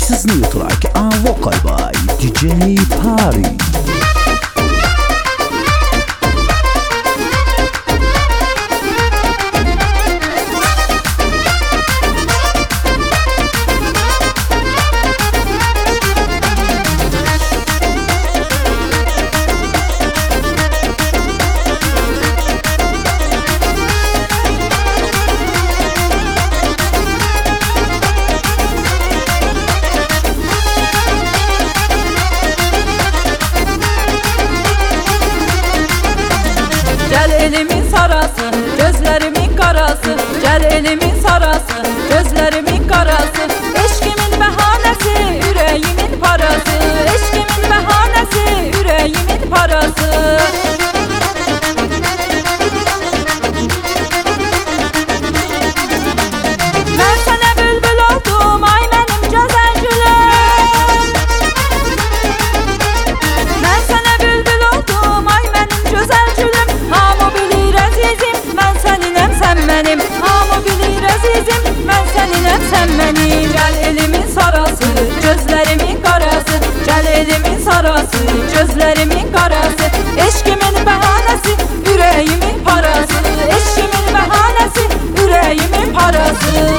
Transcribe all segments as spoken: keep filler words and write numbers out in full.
This is new track, a vocal by D J Party. Gel elimin sarası, gözlerimin karası. Gel elimin sarası, gözlerimin karası. Eşkimin bahanesi, yüreğimin parası. Eşkimin bahanesi, yüreğimin parası. Ben sana bülbül oldum, ay benim güzel gülüm. Ben sana bülbül oldum, ay benim güzel gülüm. Hamı bilir azizim, ben seninəm sen benim. Hamı bilir azizim, ben seninəm sen benim. Gel elimin sarası, gözlerimin karası. Gel elimin sarası, gözlerimin karası. Eşkimin bahanesi, yüreğimin parası. Eşkimin bahanesi, yüreğimin parası.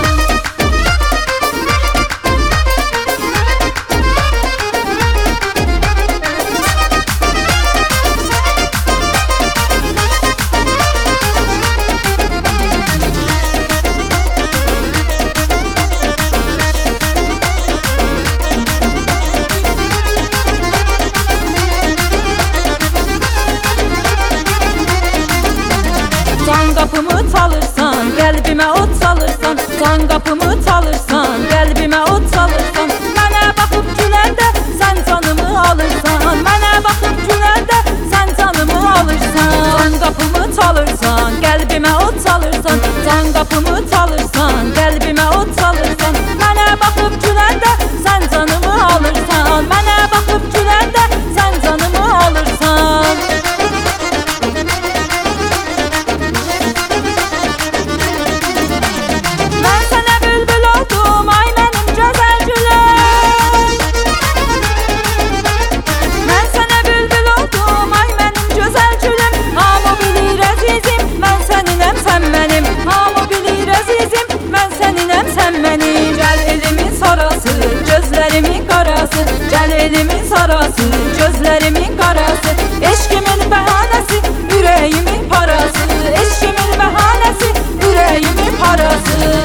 Can kapımı çalırsan, kalbime ot salırsan. Can kapımı çalırsan, kalbime ot salırsan. Mənə baxıb güləndə sen canımı alırsan. Mənə baxıb güləndə sen canımı alırsan. Can kapımı çalırsan, kalbime ot salırsan. Can kapımı çalırsan, kalbime ot salırsan. Mənə baxıb güləndə sen canımı alırsan. Mənə baxıb güləndə sen canımı alırsan. Ben sana bülbül oldum, ay benim güzel gülüm. Ben sana bülbül oldum, ay benim güzel gülüm. Hamı bilir azizim, ben seninəm sen benim. Hamı bilir azizim, ben seninəm sen benim. Gel elimin sarası, gözlerimin karası. Gel elimin sarası, gözlerimin karası. Eşkimin bahanesi, yüreğimin parası. Eşkimin bahanesi, yüreğimin parası.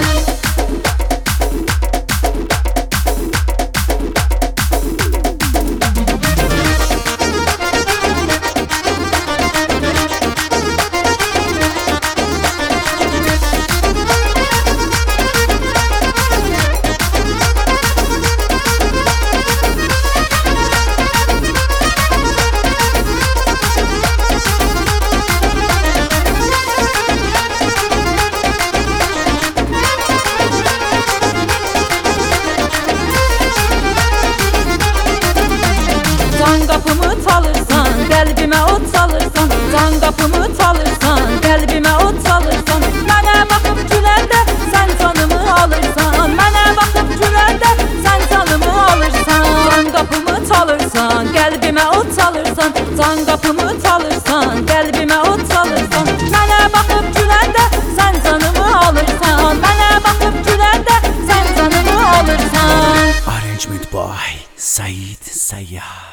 Can kapımı çalırsan, kalbime ot salırsan. Can kapımı çalırsan, kalbime ot salırsan. Mənə baxıb güləndə sen canımı alırsan. Mənə baxıb güləndə sen canımı alırsan. Can kapımı çalırsan, kalbime ot salırsan. Can kapımı çalırsan, kalbime ot salırsan. Mənə baxıb güləndə sen canımı alırsan. Mənə baxıb güləndə sen canımı alırsan. Arrangement by Said Sayyad.